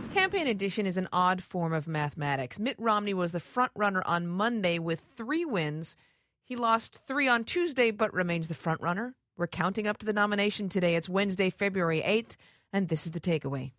Campaign edition is an odd form of mathematics. Mitt Romney was the front runner on Monday with 3 wins. He lost 3 on Tuesday, but remains the front runner. We're counting up to the nomination today. It's Wednesday, February 8th, and this is the takeaway.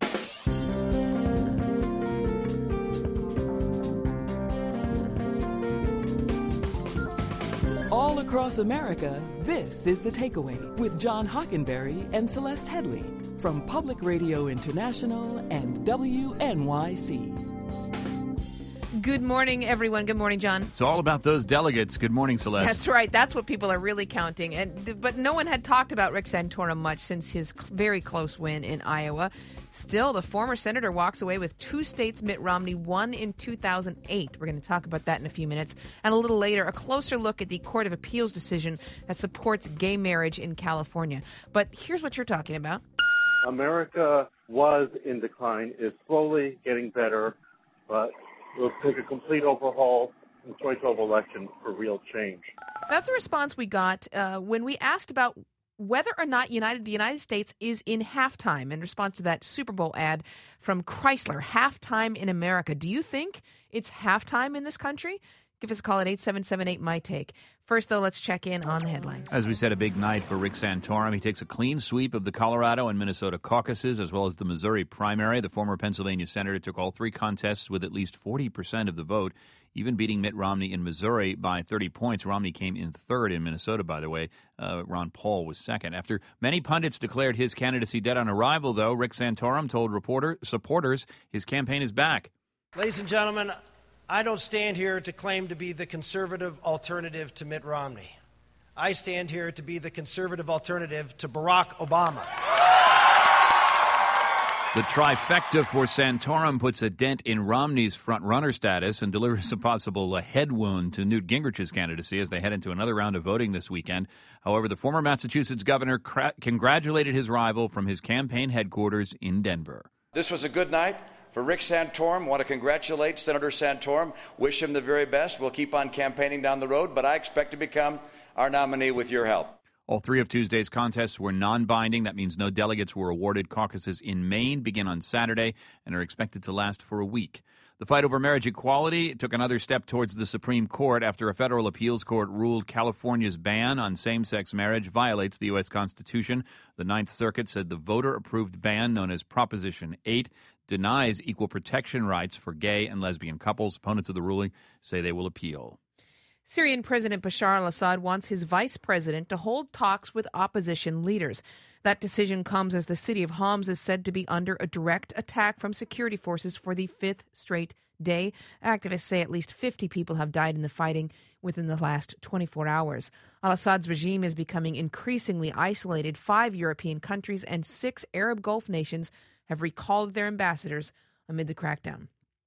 All across America, this is The Takeaway with John Hockenberry and Celeste Headley from Public Radio International and WNYC. Good morning, everyone. Good morning, John. It's all about those delegates. Good morning, Celeste. That's right. That's what people are really counting. But no one had talked about Rick Santorum much since his very close win in Iowa. Still, the former senator walks away with 2 states Mitt Romney won in 2008. We're going to talk about that in a few minutes. And a little later, a closer look at the Court of Appeals decision that supports gay marriage in California. But here's what you're talking about. America was in decline, is slowly getting better, but it will take a complete overhaul in 2012 election for real change. That's a response we got when we asked about whether or not the United States is in halftime in response to that Super Bowl ad from Chrysler, halftime in America. Do you think it's halftime in this country? Give us a call at 8778-MY-TAKE. First, though, let's check in on the headlines. As we said, a big night for Rick Santorum. He takes a clean sweep of the Colorado and Minnesota caucuses, as well as the Missouri primary. The former Pennsylvania senator took all 3 contests with at least 40% of the vote, even beating Mitt Romney in Missouri by 30 points. Romney came in 3rd in Minnesota, by the way. Ron Paul was 2nd. After many pundits declared his candidacy dead on arrival, though, Rick Santorum told supporters his campaign is back. Ladies and gentlemen, I don't stand here to claim to be the conservative alternative to Mitt Romney. I stand here to be the conservative alternative to Barack Obama. The trifecta for Santorum puts a dent in Romney's front-runner status and delivers a possible head wound to Newt Gingrich's candidacy as they head into another round of voting this weekend. However, the former Massachusetts governor congratulated his rival from his campaign headquarters in Denver. This was a good night for Rick Santorum. Want to congratulate Senator Santorum. Wish him the very best. We'll keep on campaigning down the road, but I expect to become our nominee with your help. All 3 of Tuesday's contests were non-binding. That means no delegates were awarded. Caucuses in Maine begin on Saturday and are expected to last for a week. The fight over marriage equality took another step towards the Supreme Court after a federal appeals court ruled California's ban on same-sex marriage violates the U.S. Constitution. The Ninth Circuit said the voter-approved ban, known as Proposition 8, denies equal protection rights for gay and lesbian couples. Opponents of the ruling say they will appeal. Syrian President Bashar al-Assad wants his vice president to hold talks with opposition leaders. That decision comes as the city of Homs is said to be under a direct attack from security forces for the 5th straight day. Activists say at least 50 people have died in the fighting within the last 24 hours. Al-Assad's regime is becoming increasingly isolated. 5 European countries and 6 Arab Gulf nations have recalled their ambassadors amid the crackdown.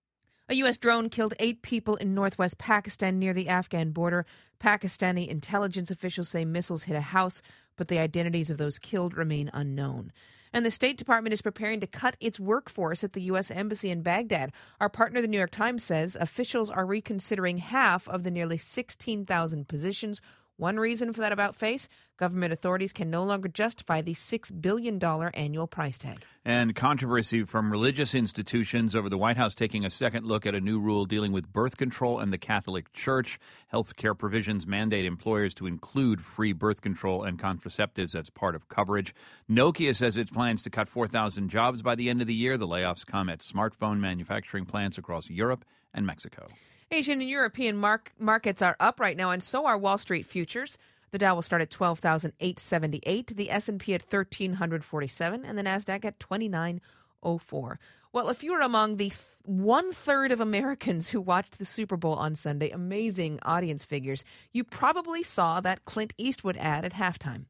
A U.S. drone killed 8 people in northwest Pakistan near the Afghan border. Pakistani intelligence officials say missiles hit a house, but the identities of those killed remain unknown. And the State Department is preparing to cut its workforce at the U.S. Embassy in Baghdad. Our partner, the New York Times, says officials are reconsidering half of the nearly 16,000 positions. One reason for that about-face, government authorities can no longer justify the $6 billion annual price tag. And controversy from religious institutions over the White House taking a second look at a new rule dealing with birth control and the Catholic Church. Health care provisions mandate employers to include free birth control and contraceptives as part of coverage. Nokia says it plans to cut 4,000 jobs by the end of the year. The layoffs come at smartphone manufacturing plants across Europe and Mexico. Asian and European markets are up right now, and so are Wall Street futures. The Dow will start at 12,878, the S&P at 1,347, and the NASDAQ at 2,904. Well, if you were among the 1/3 of Americans who watched the Super Bowl on Sunday, amazing audience figures, you probably saw that Clint Eastwood ad at halftime.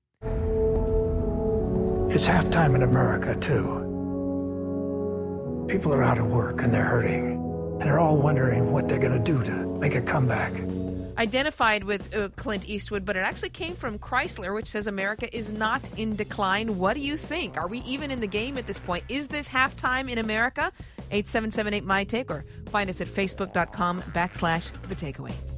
It's halftime in America, too. People are out of work and they're hurting. And they're all wondering what they're going to do to make a comeback. Identified with Clint Eastwood, but it actually came from Chrysler, which says America is not in decline. What do you think? Are we even in the game at this point? Is this halftime in America? 8778-MY-TAKE, or find us at facebook.com/The Takeaway.